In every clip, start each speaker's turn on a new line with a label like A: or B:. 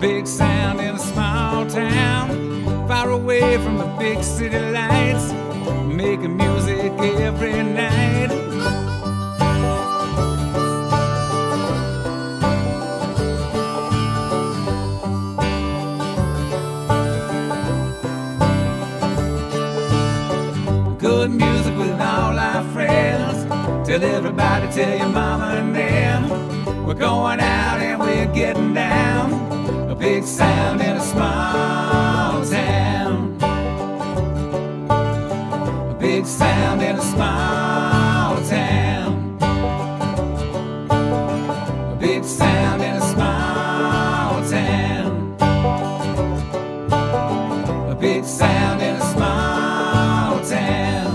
A: big sound in a small town, far away from the big city lights, making music every night. Good music with all our friends. Tell everybody, tell your mama and them, we're going out and we're getting down. A big sound in a small town. A big sound in a small town. A big sound in a small town. A big sound in a small town.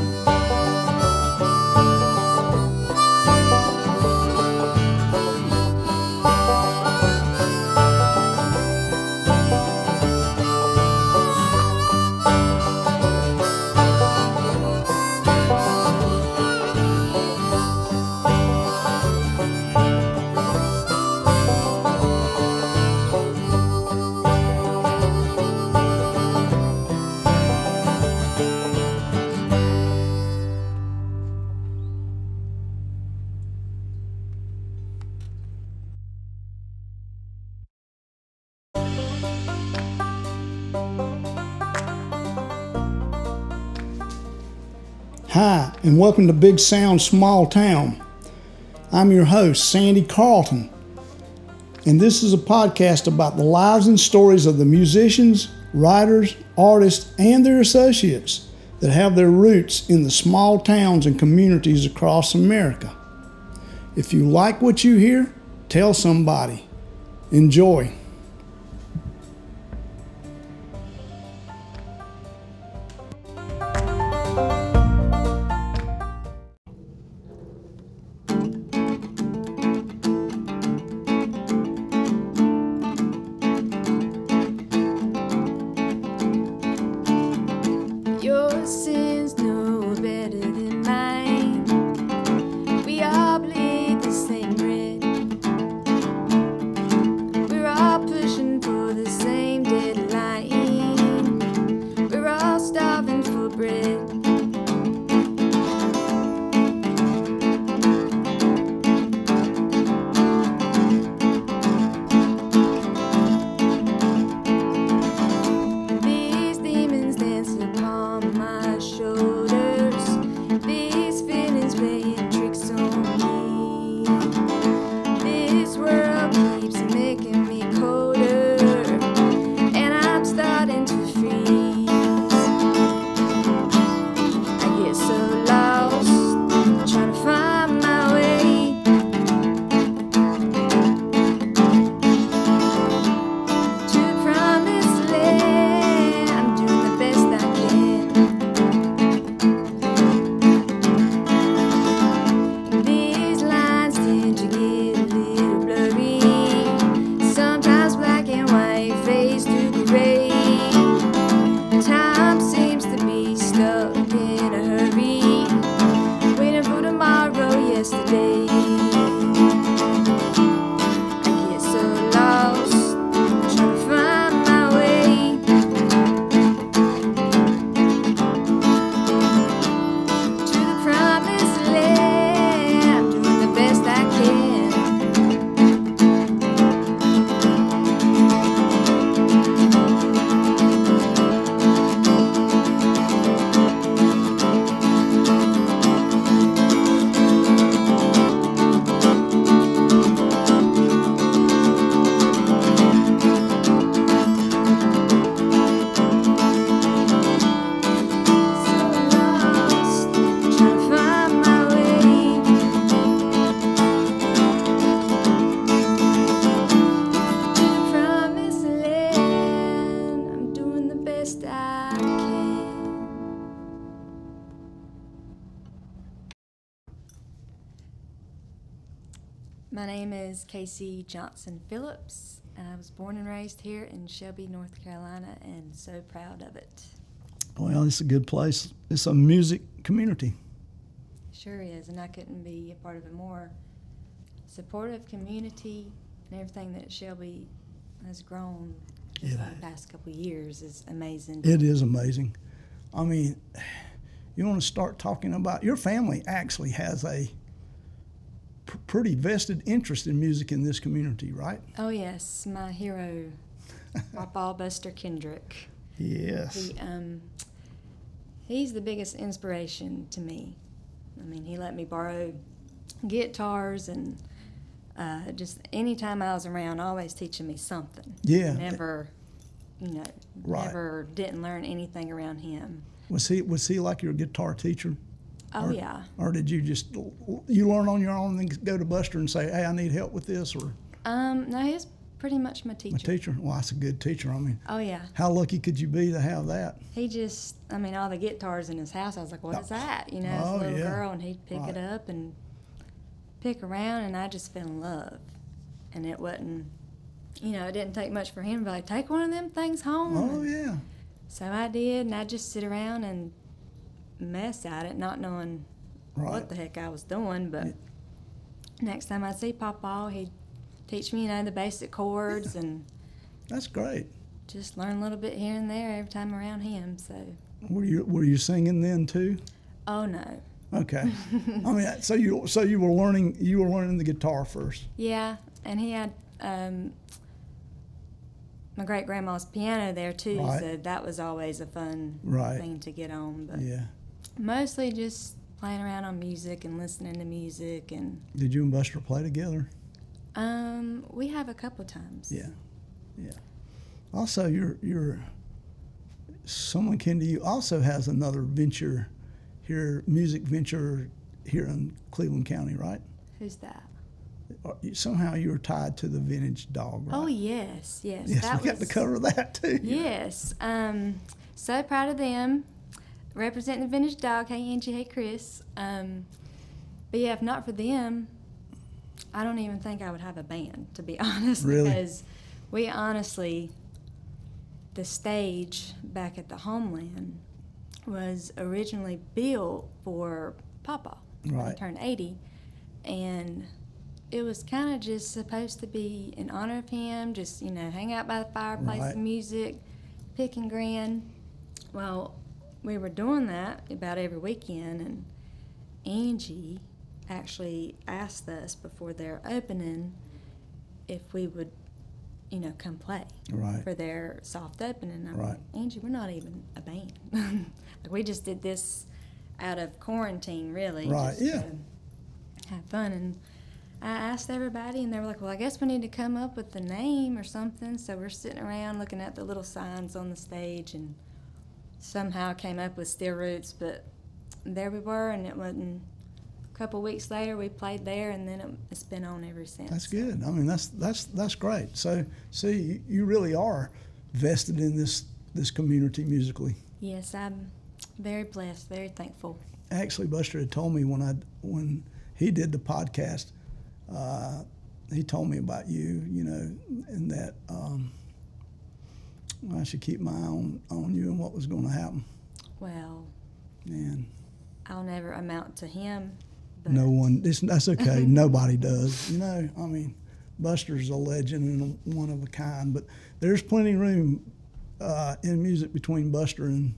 B: Hi, and welcome to Big Sound Small Town. I'm your host, Sandy Carlton, and this is a podcast about the lives and stories of the musicians, writers, artists, and their associates that have their roots in the small towns and communities across America. If you like what you hear, tell somebody. Enjoy.
C: Your sins no better than mine. We all bleed the same bread. We're all pushing for the same deadline. We're all starving for bread. These demons dance upon my shoulders. These feelings playing tricks on me. This world keeps making me colder, and I'm starting to freeze. I get so lost, trying to find my way to the promised land. I'm doing the best I can. These lines tend to get a little blurry. Sometimes black and white fades to gray. Time seems to be stuck in a hurry, waiting for tomorrow, yesterday. I get so lost, trying to find my way to the promised land. I'm doing the best I can. So lost, trying to find my way to the promised land. I'm doing the best I can. My name is Casey Johnson Phillips, and I was born and raised here in Shelby, North Carolina, and so proud of it.
B: Well, it's a good place. It's a music community.
C: Sure is, and I couldn't be a part of a more supportive community and everything that Shelby has grown
B: Yeah.
C: in the past couple of years is amazing.
B: It is amazing. I mean, you want to start talking about your family actually has a pretty vested interest in music in this community, right?
C: Oh yes, my hero, Papa Buster Kendrick.
B: Yes.
C: He's the biggest inspiration to me. I mean, he let me borrow guitars and just anytime I was around, always teaching me something.
B: Yeah.
C: Never,
B: Right.
C: never didn't learn anything around him.
B: Was he like your guitar teacher?
C: Oh, yeah.
B: Or did you just you learn on your own and then go to Buster and say, "Hey, I need help with this"? Or
C: No, he was pretty much my teacher.
B: my teacher? Well, that's a good teacher. I mean,
C: Oh, yeah.
B: how lucky could you be to have that?
C: He just, I mean, all the guitars in his house, I was like, what is that? As
B: Oh,
C: a little
B: yeah.
C: girl, and he'd pick
B: Right.
C: it up and pick around, and I just fell in love. And it wasn't, it didn't take much for him to be like, take one of them things home.
B: Oh yeah.
C: So I did, and I'd just sit around and mess at it, not knowing
B: Right.
C: what the heck I was doing. But next time I'd see Papa, he'd teach me, the basic chords and
B: That's great.
C: just learn a little bit here and there every time around him. So,
B: Were you singing then too?
C: oh no.
B: Okay. I mean, so you were learning the guitar first.
C: Yeah, and he had my great grandma's piano there too,
B: Right.
C: so that was always a fun
B: Right.
C: thing to get on. But
B: Yeah.
C: mostly just playing around on music and listening to music, and
B: Did you and Buster play together?
C: we have a couple times.
B: Yeah. Yeah. Also, you're someone kin to you also has another venture here, music venture here in Cleveland County, right?
C: Who's that?
B: Somehow you were tied to the Vintage Dog, right?
C: Oh yes.
B: Yes,
C: that
B: we got to cover that too.
C: Yes. So proud of them. Representing the Vintage Dog. Hey Angie, hey Chris. But yeah, if not for them, I don't even think I would have a band, to be honest.
B: Really?
C: Because we honestly, the stage back at the Homeland was originally built for Papa when he
B: Right.
C: turned 80. And it was kind of just supposed to be in honor of him, just, hang out by the fireplace
B: Right.
C: and music, pick and grin. Well, we were doing that about every weekend, and Angie actually asked us before their opening if we would, come play
B: Right.
C: for their soft opening. I'm
B: Right.
C: like, Angie, we're not even a band. Like, we just did this out of quarantine, really.
B: Right,
C: just
B: yeah.
C: to have fun. And I asked everybody, and they were like, well, I guess we need to come up with a name or something. So we're sitting around looking at the little signs on the stage, and somehow came up with Steel Roots. But there we were, and it wasn't a couple weeks later we played there, and then it's been on ever since.
B: That's good. I mean, that's great. So, see, you really are vested in this community musically.
C: Yes, I'm very blessed, very thankful.
B: Actually, Buster had told me when he did the podcast, he told me about you, and that I should keep my eye on you and what was going to happen.
C: Well,
B: And
C: I'll never amount to him. But
B: no one, that's okay. Nobody does. I mean, Buster's a legend and one of a kind. But there's plenty of room in music between Buster and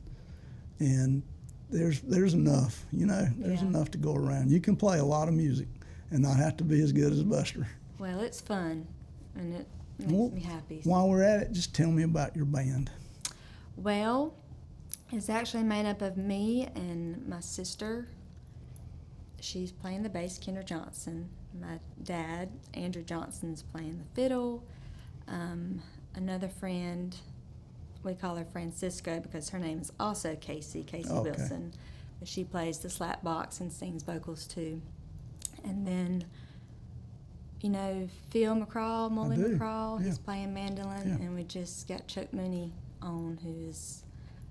B: there's enough. There's
C: Yeah.
B: enough to go around. You can play a lot of music and not have to be as good as Buster.
C: Well, it's fun, and it makes
B: Well,
C: me happy.
B: While we're at it, just tell me about your band.
C: Well, it's actually made up of me and my sister. She's playing the bass, Kendra Johnson. My dad, Andrew Johnson's playing the fiddle. Another friend, we call her Francisco because her name is also Casey
B: Okay.
C: Wilson. But she plays the slap box and sings vocals too. And then, Phil McCraw, Molly
B: do,
C: McCraw,
B: yeah.
C: he's playing mandolin.
B: Yeah.
C: And we just got Chuck Mooney on, who's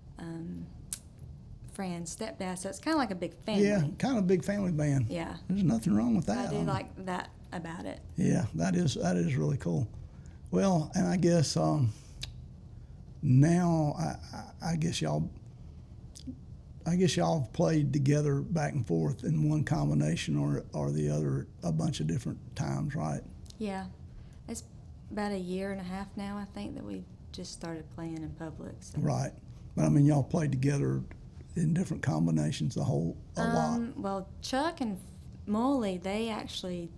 C: Fran's stepdad. So it's kind of like a big family.
B: Yeah, kind of a big family band.
C: Yeah.
B: There's nothing wrong with that.
C: I do like that about it.
B: Yeah, that is really cool. Well, and I guess now I guess y'all have played together back and forth in one combination or the other a bunch of different times, right?
C: Yeah. It's about a year and a half now, I think, that we just started playing in public. So.
B: Right. But I mean, y'all played together in different combinations a lot.
C: Well, Chuck and Molly, they actually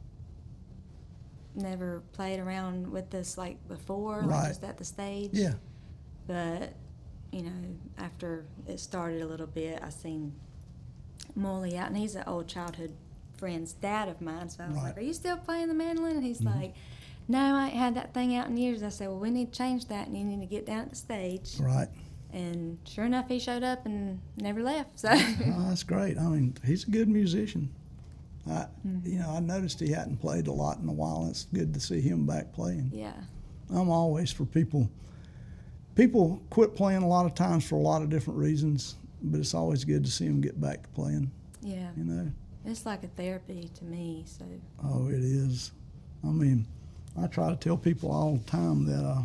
C: never played around with us like before,
B: Right.
C: like just at the stage.
B: Yeah.
C: But, you know, after it started a little bit, I seen Molly out, and he's an old childhood friend's dad of mine. So I was
B: Right.
C: like, "Are you still playing the mandolin?" And he's
B: Mm-hmm.
C: like, "No, I ain't had that thing out in years." I said, "Well, we need to change that, and you need to get down at the stage."
B: Right.
C: And sure enough, he showed up and never left. So
B: Oh, that's great. I mean, he's a good musician. You know, I noticed he hadn't played a lot in a while. It's good to see him back playing.
C: yeah,
B: I'm always for people. People quit playing a lot of times for a lot of different reasons, but it's always good to see them get back to playing.
C: yeah,
B: You know.
C: it's like a therapy to me. So
B: Oh, it is. I mean, I try to tell people all the time that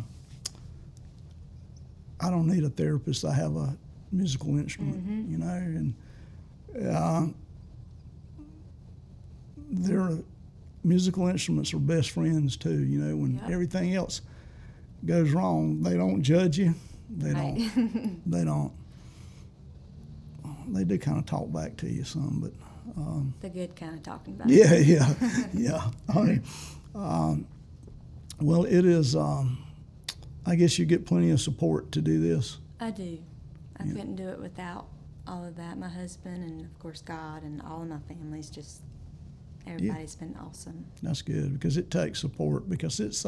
B: I don't need a therapist. I have a musical instrument, you know, and their musical instruments are best friends too. You know, when
C: Yep.
B: everything else goes wrong, they don't judge you. They
C: Right.
B: don't. They don't. They do kind of talk back to you some, but.
C: the good kind of talking about.
B: Yeah, yeah, yeah. I mean, well, it is. I guess you get plenty of support to do this.
C: I do. I couldn't do it without all of that. My husband and of course God and all of my family's just everybody's been awesome.
B: That's good because it takes support because it's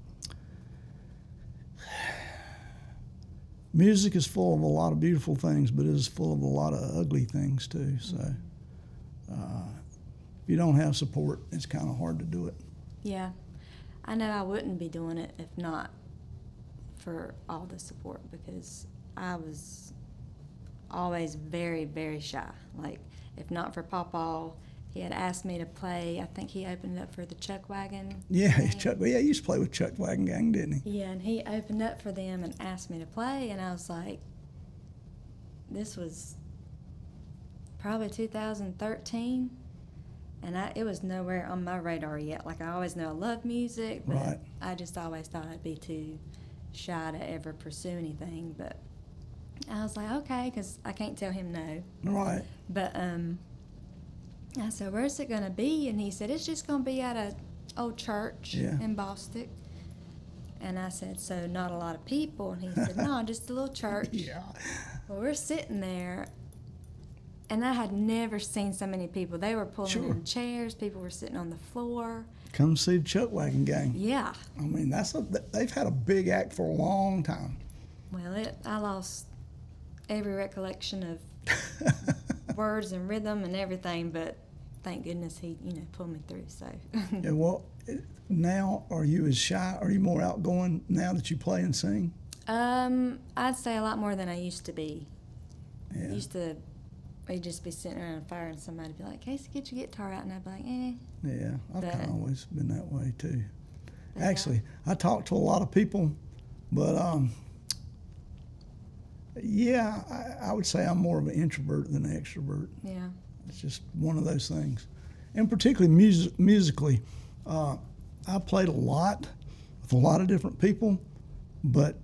B: music is full of a lot of beautiful things, but it is full of a lot of ugly things too. So if you don't have support, it's kind of hard to do it.
C: Yeah. I know I wouldn't be doing it if not for all the support because I was always very, very shy. Like, if not for Pawpaw, he had asked me to play. I think he opened up for the Chuck Wagon.
B: Yeah,
C: Gang.
B: Chuck. Yeah, he used to play with Chuck Wagon Gang, didn't he?
C: Yeah, and he opened up for them and asked me to play, and I was like, this was probably 2013, and it was nowhere on my radar yet. Like, I always know I love music, but
B: Right.
C: I just always thought I'd be too shy to ever pursue anything. But I was like, okay, because I can't tell him no.
B: Right.
C: But I said, where's it going to be? And he said, it's just going to be at a old church
B: Yeah.
C: in Bostic. And I said, so not a lot of people? And he said, no, just a little church.
B: Yeah.
C: Well, we're sitting there, and I had never seen so many people. They were pulling
B: Sure.
C: in chairs. People were sitting on the floor.
B: Come see the Chuck Wagon Gang.
C: Yeah.
B: I mean, they've had a big act for a long time.
C: Well, I lost every recollection of words and rhythm and everything, but thank goodness he, pulled me through. So.
B: Yeah, well, now are you as shy? Are you more outgoing now that you play and sing?
C: I'd say a lot more than I used to be.
B: Yeah.
C: We'd just be sitting around a fire and somebody would be like, Casey, get your guitar out, and I'd be like, eh.
B: Yeah, I've
C: But-
B: kind of always been that way too.
C: But
B: Actually, I talk to a lot of people, but yeah, I would say I'm more of an introvert than an extrovert.
C: Yeah.
B: It's just one of those things. And particularly musically, I played a lot with a lot of different people, but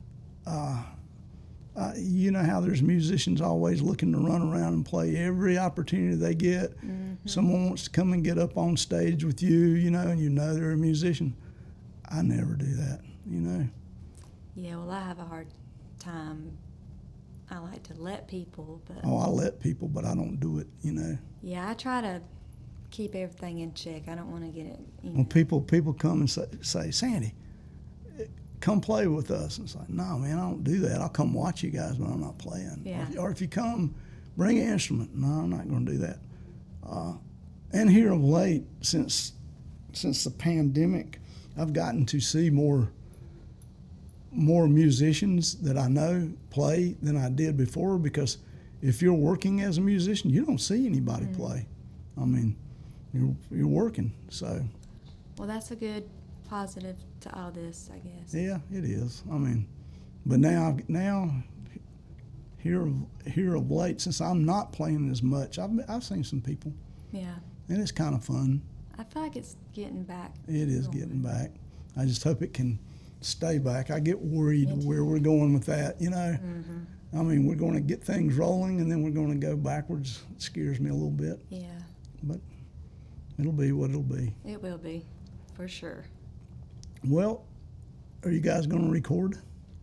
B: you know how there's musicians always looking to run around and play every opportunity they get.
C: Mm-hmm.
B: Someone wants to come and get up on stage with you, and you know they're a musician. I never do that,
C: Yeah, well, I have a hard time. I like to let people, but
B: Oh, I let people, but I don't do it,
C: yeah, I try to keep everything in check. I don't want to get it,
B: When people come and say, Sandy, come play with us. And it's like, no, man, I don't do that. I'll come watch you guys, but I'm not playing.
C: Yeah.
B: Or if you come, bring an instrument. No, I'm not going to do that. And here of late, since the pandemic, I've gotten to see more musicians that I know play than I did before, because if you're working as a musician, you don't see anybody play. I mean, you're working, so.
C: well, that's a good positive to all this, I guess.
B: Yeah, it is. I mean, but now here of late, since I'm not playing as much, I've seen some people,
C: Yeah.
B: and it's kind of fun.
C: I feel like it's getting back.
B: It is
C: going.
B: getting back. I just hope it can stay back. I get worried where we're going with that, you know. I mean, we're going to get things rolling and then we're going to go backwards. It scares me a little bit.
C: Yeah.
B: But it'll be what it'll be.
C: It will be, for sure.
B: Well, are you guys going to record?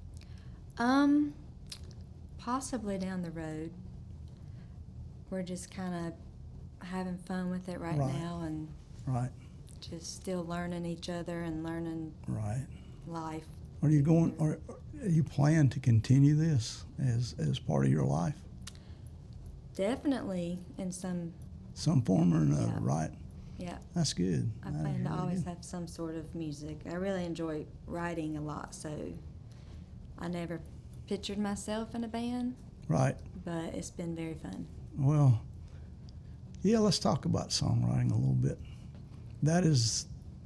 C: Possibly down the road. We're just kind of having fun with it right now and
B: Right.
C: just still learning each other and learning
B: Right.
C: life.
B: Are you going? Are you plan to continue this as part of your life?
C: Definitely in some,
B: Some form or another,
C: Yeah.
B: right?
C: yeah.
B: That's good.
C: I
B: That is
C: plan to
B: really
C: always
B: good.
C: have some sort of music. I really enjoy writing a lot, so I never pictured myself in a band,
B: Right.
C: but it's been very fun.
B: Well, yeah, let's talk about songwriting a little bit. That is,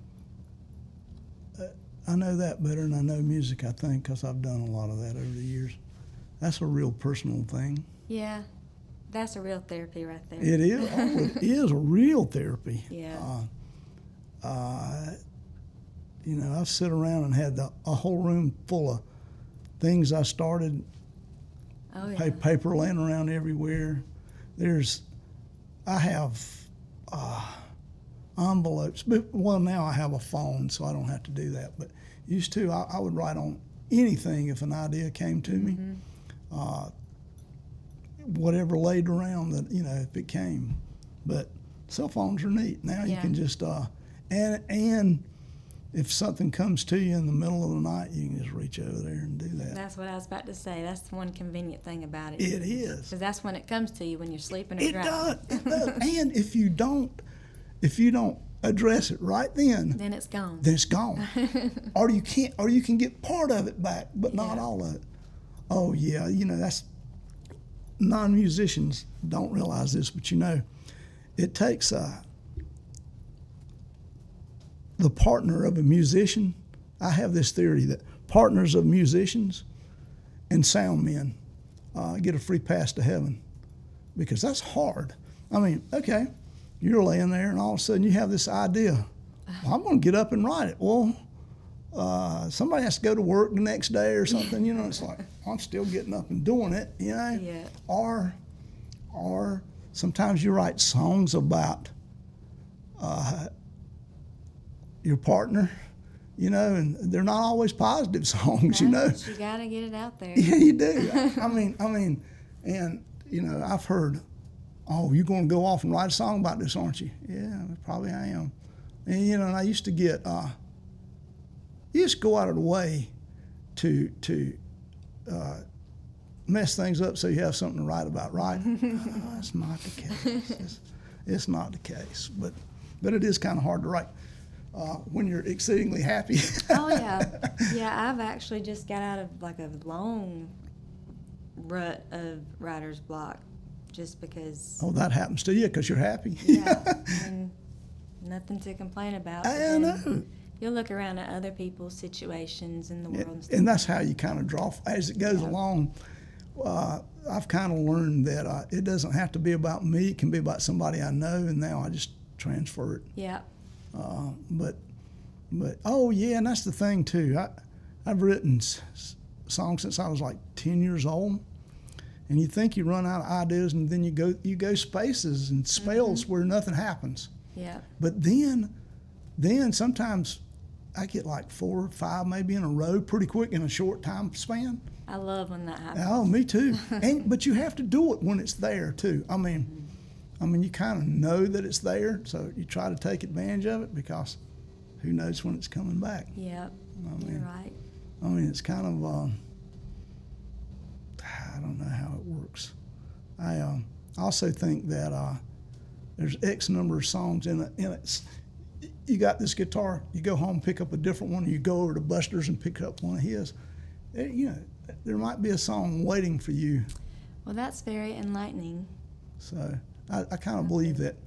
B: I know that better than I know music, I think, because I've done a lot of that over the years. That's a real personal thing.
C: Yeah, that's a real therapy right there.
B: It is. Oh, it is a real therapy.
C: Yeah.
B: You know, I've sit around and had a whole room full of things I started,
C: Oh, yeah.
B: paper laying around everywhere. I have envelopes, but well, now I have a phone, so I don't have to do that. But used to, I would write on anything if an idea came to me. Whatever laid around that, you know, if it came. But cell phones are neat. Now you
C: Yeah.
B: can just, and if something comes to you in the middle of the night, you can just reach over there and do that.
C: That's what I was about to say. That's the one convenient thing about it.
B: It is.
C: Because that's when it comes to you, when you're sleeping or
B: It
C: driving.
B: does. It does. And if you don't address it right then
C: Then it's gone.
B: it's gone. or you can get part of it back, but not
C: Yeah.
B: all of it. Oh yeah, you know, that's non-musicians don't realize this, but you know, it takes the partner of a musician. I have this theory that partners of musicians and sound men get a free pass to heaven, because that's hard. I mean, okay, you're laying there and all of a sudden you have this idea. Well, I'm going to get up and write it. Well, somebody has to go to work the next day or something. You know, it's like, I'm still getting up and doing it, you know?
C: Yeah.
B: Or sometimes you write songs about your partner, you know, and they're not always positive songs, you know?
C: But you got to get it out there.
B: Yeah, you do. I mean, and, you know, I've heard, oh, you're going to go off and write a song about this, aren't you? Yeah, probably I am. And, you know, and I used to get, you just go out of the way to mess things up so you have something to write about, right? That's not the case. It's not the case. But it is kind of hard to write when you're exceedingly happy.
C: Oh, yeah. Yeah, I've actually just got out of like a long rut of writer's block just because.
B: Oh, that happens to you because you're happy.
C: Yeah. And nothing to complain about. but
B: I
C: then
B: know.
C: You'll look around at other people's situations in the world and stuff.
B: And that's how you kind of draw, as it goes along. I've kind of learned that it doesn't have to be about me. It can be about somebody I know, and now I just transfer it.
C: Yeah.
B: But oh yeah, and that's the thing too. I've written songs since I was like 10 years old, and you think you run out of ideas, and then you go spaces and spells where nothing happens.
C: Yeah.
B: But then sometimes I get like 4 or 5 maybe in a row pretty quick in a short time span.
C: I love when that happens.
B: Oh, me too. But you have to do it when it's there too. I mean, you kind of know that it's there, so you try to take advantage of it because who knows when it's coming back.
C: Yep.
B: I
C: You're
B: mean,
C: right.
B: I mean, it's kind of I don't know how it works. I also think that there's X number of songs in it. You got this guitar, you go home, pick up a different one, you go over to Buster's and pick up one of his. You know, there might be a song waiting for you.
C: Well, that's very enlightening.
B: So I kind of believe that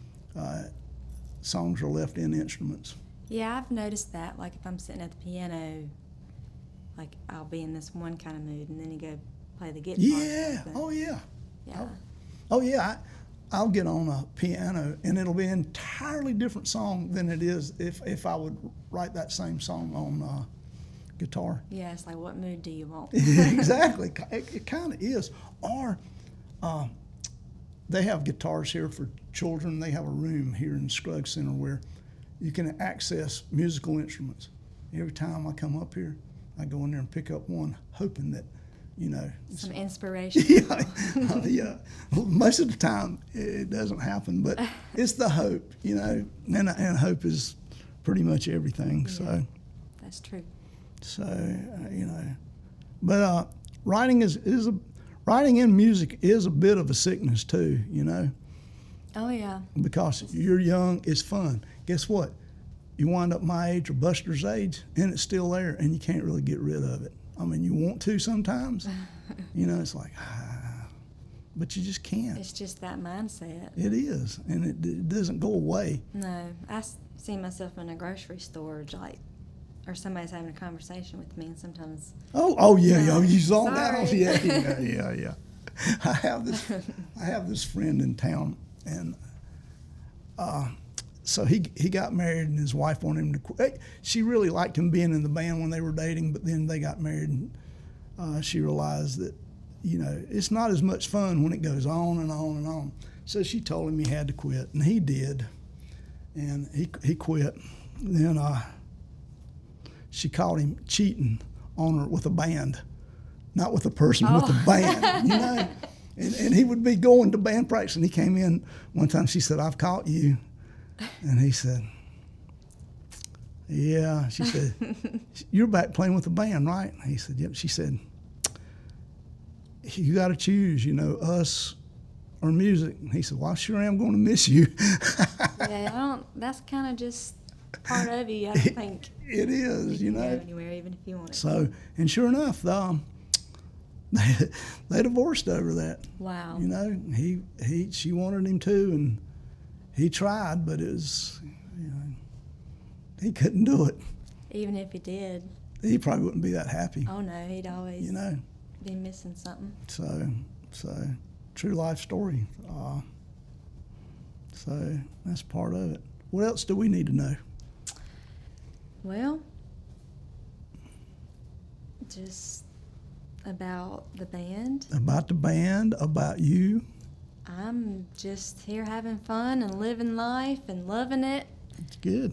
B: songs are left in instruments.
C: Yeah, I've noticed that. Like if I'm sitting at the piano, like I'll be in this one kind of mood, and then you go play the guitar.
B: Yeah.
C: But,
B: Oh yeah.
C: yeah.
B: Oh yeah. I'll get on a piano and it'll be an entirely different song than it is if I would write that same song on guitar.
C: Yeah, it's like, what mood do you want?
B: Exactly. It kind of is. Or they have guitars here for children. They have a room here in Scruggs Center where you can access musical instruments. Every time I come up here, I go in there and pick up one, hoping that,
C: some inspiration.
B: Yeah. Most of the time it doesn't happen, but it's the hope, and hope is pretty much everything.
C: Yeah,
B: so
C: that's true.
B: So but writing writing in music is a bit of a sickness too,
C: Oh yeah.
B: because you're young, it's fun. Guess what? You wind up my age or Buster's age, and it's still there, and you can't really get rid of it. I mean, you want to sometimes, it's like, but you just can't.
C: It's just that mindset.
B: It is, and it doesn't go away.
C: No, I see myself in a grocery store, or somebody's having a conversation with me, and sometimes.
B: Oh yeah,
C: No,
B: you saw that?
C: sorry.
B: Yeah. I have this friend in town, and so he got married, and his wife wanted him to quit. She really liked him being in the band when they were dating, but then they got married, and she realized that, it's not as much fun when it goes on and on and on. So she told him he had to quit, and he did, and he quit. Then she caught him cheating on her with a band, not with a person, with a band, And he would be going to band practice, and he came in one time. She said, "I've caught you." And he said, "Yeah." She said, "You're back playing with the band, right?" And he said, "Yep." She said, "You got to choose, us or music." And he said, "Well, I sure am going to miss you."
C: Yeah, that's kind of just part of you. I don't think
B: it is,
C: you can go anywhere, even if you want it.
B: So, and sure enough, they divorced over that.
C: Wow.
B: She wanted him to, and he tried, but it was, he couldn't do it.
C: Even if he did.
B: He probably wouldn't be that happy.
C: Oh no, he'd always be missing something.
B: So true life story. So that's part of it. What else do we need to know?
C: Well, just about the band.
B: About the band, about you.
C: I'm just here having fun and living life and loving it.
B: It's good.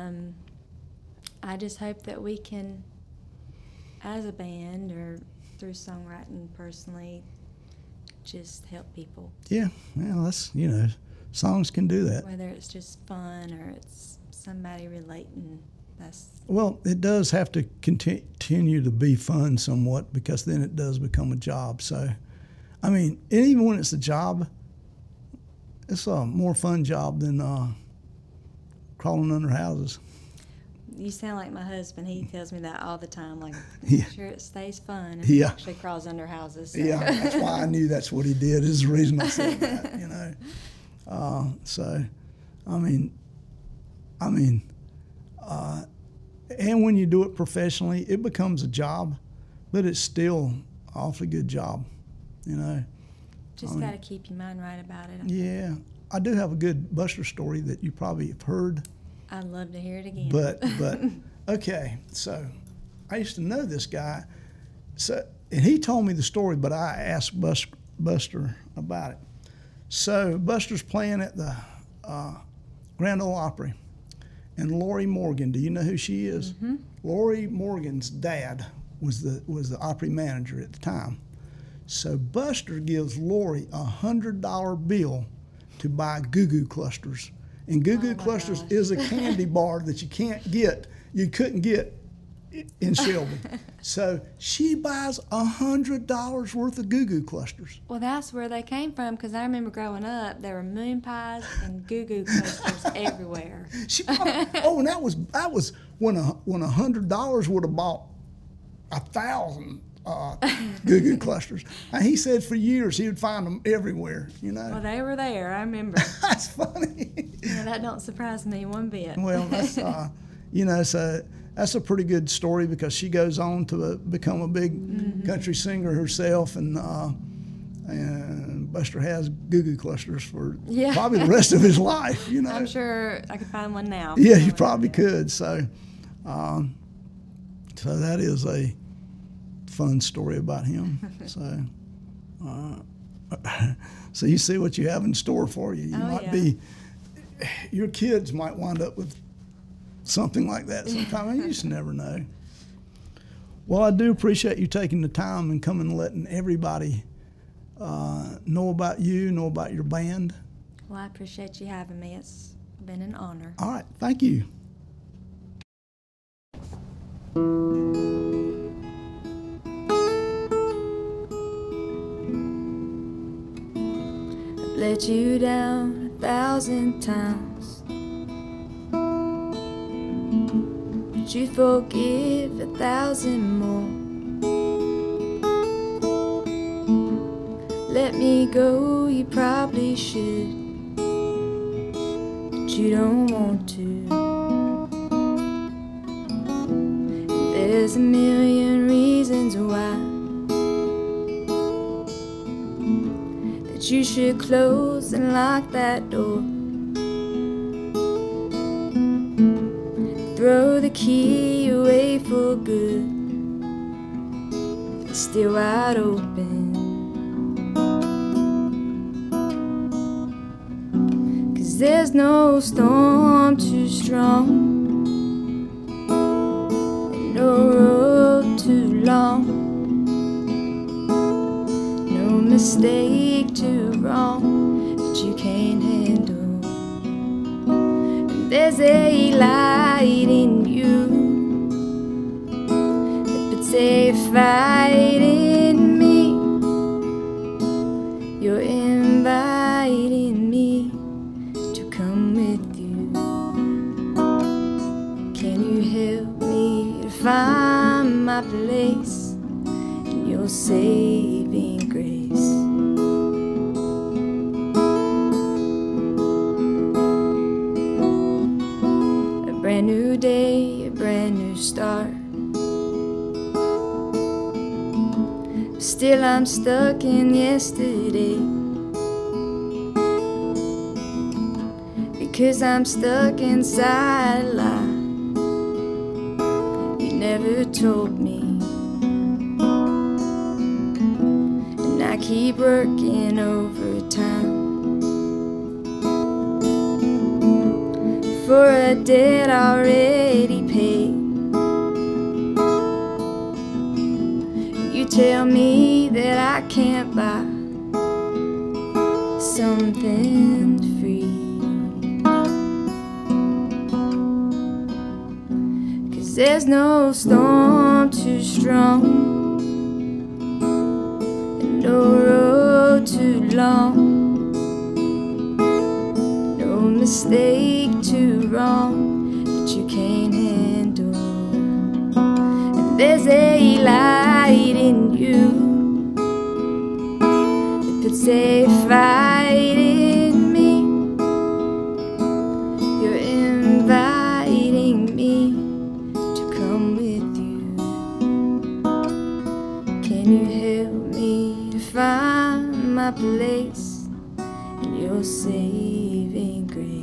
C: I just hope that we can, as a band or through songwriting personally, just help people.
B: Yeah, well, that's, songs can do that.
C: Whether it's just fun or it's somebody relating,
B: Well, it does have to continue to be fun somewhat, because then it does become a job. So, I mean, and even when it's a job, it's a more fun job than crawling under houses.
C: You sound like my husband. He tells me that all the time. Like,
B: Yeah.
C: sure it stays fun. And
B: Yeah.
C: actually crawls under houses. So.
B: Yeah, that's why I knew that's what he did, is the reason I said that, So, and when you do it professionally, it becomes a job, but it's still an awfully good job,
C: Just got to keep your mind right about it.
B: Yeah. I do have a good Buster story that you probably have heard.
C: I'd love to hear it again.
B: But okay, so I used to know this guy. So, and he told me the story, but I asked Buster about it. So Buster's playing at the Grand Ole Opry, and Lori Morgan. Do you know who she is?
C: Mm-hmm.
B: Lori Morgan's dad was the Opry manager at the time. So Buster gives Lori $100 bill to buy Goo Goo Clusters. And Goo Goo Clusters is a candy bar that you couldn't get in Shelby. So she buys $100 worth of Goo Goo Clusters.
C: Well, that's where they came from, because I remember growing up, there were moon pies and Goo Goo Clusters everywhere.
B: And that was when $100 would have bought 1,000 Goo Goo Clusters. And he said for years he would find them everywhere,
C: Well, they were there, I remember.
B: That's funny.
C: Yeah, that don't surprise me one bit.
B: Well, that's, so that's a pretty good story, because she goes on to become a big country singer herself, and And Buster has Goo Clusters for
C: Yeah.
B: probably the rest of his life, you know.
C: I'm sure I could find one now.
B: Yeah, you probably could. So that is a fun story about him. So you see what you have in store for you. Your kids might wind up with something like that sometime. You just never know. Well, I do appreciate you taking the time and coming and letting everybody know about you, know about your band.
C: Well, I appreciate you having me. It's been an honor.
B: All right, thank you.
C: I've let you down 1,000 times, but you forgive 1,000 more. Let me go, you probably should, but you don't want to. There's a million reasons why that you should close and lock that door. Throw the key away for good. It's still wide open. 'Cause there's no storm too strong, no road too long, no mistake too wrong that you can't handle. And there's a light in you that puts a fight in me. You're inviting me to come with you. Can you help me to find my place in your saving grace? A brand new day, a brand new start. Still I'm stuck in yesterday, because I'm stuck inside a lie you never told me. And I keep working overtime for a debt already paid. You tell me that I can't buy something free, 'cause there's no storm too strong and no road too long, no mistake too wrong that you can't handle. And there's a light in you that puts a fight in me. You're inviting me to come with you. Can you help me to find my place in your saving grace?